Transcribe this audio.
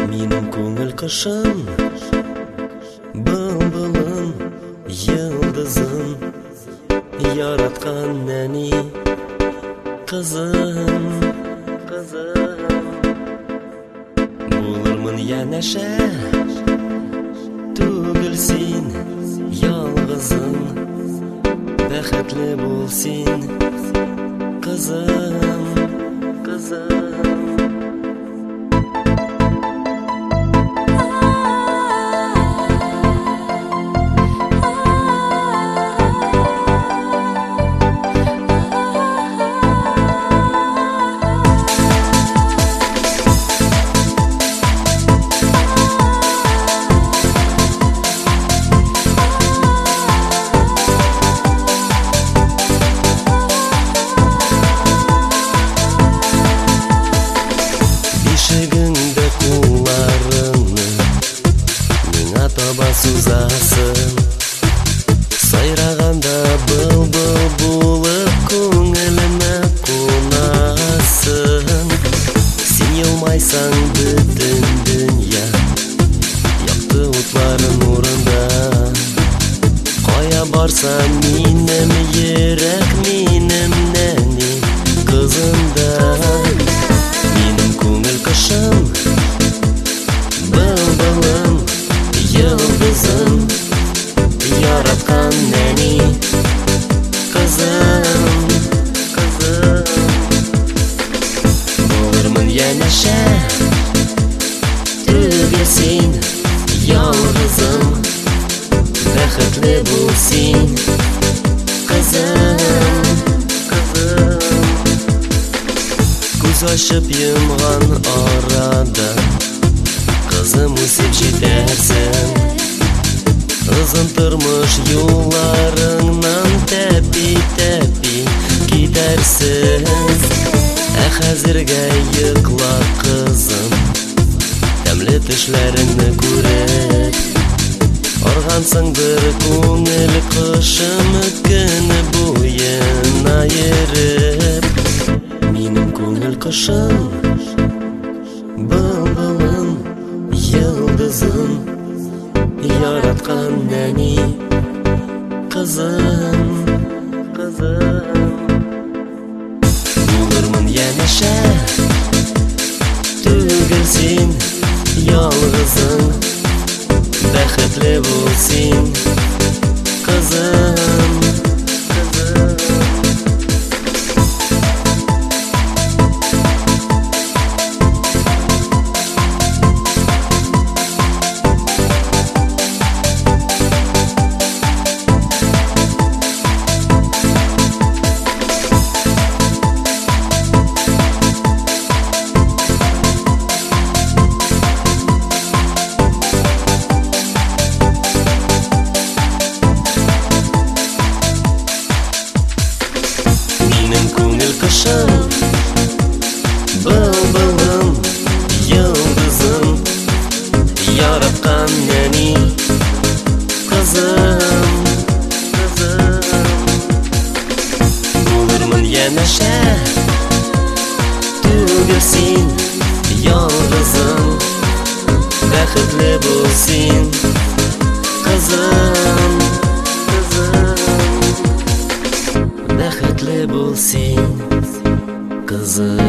Минем көңіл кышым, бұлбұлым, йылдызым, яраткан нәни қызым. Булырмын янәшә, түгел син ялгызым. Бәхетле бул син, қызым. Бишегіңді куларыңны миңа таба сузасың. Сайрағанда бұлбұл болып көңіліме қонасың. Сен елмайсаң бүтін дүния яқты отларын орында. Қая барсам минем ерек, минем нәни қызында. Минем көңіл кышым, бұлбұлым, йылдызым, яраткан нәни қызым. Булырмын янәшә, түгел син ялгызым. Бәхетле бул син, қызым. Күз ашып йомган арада қызым үсеп җитәрсең. Озын тормыш юлларыңнан тәпи-тәпи китәрсең. Ә хәзергә йокла кызым, тәмле төшләреңне күреп. Аргансың бер күңел кышым көне буена йөреп. Минем көңіл кышым, бұлбұлым, йылдызым, яраткан нәни қызым. Булырмын янәшә, түгел син ялгызым. Бәхетле бул син, қызым. Кышым, бұлбұлым, йылдызым, яраткан нәни қызым. Булырмын янәшә, түгел син ялгызым. Бәхетле бул син, қызым. Бәхетле бул син, қызым.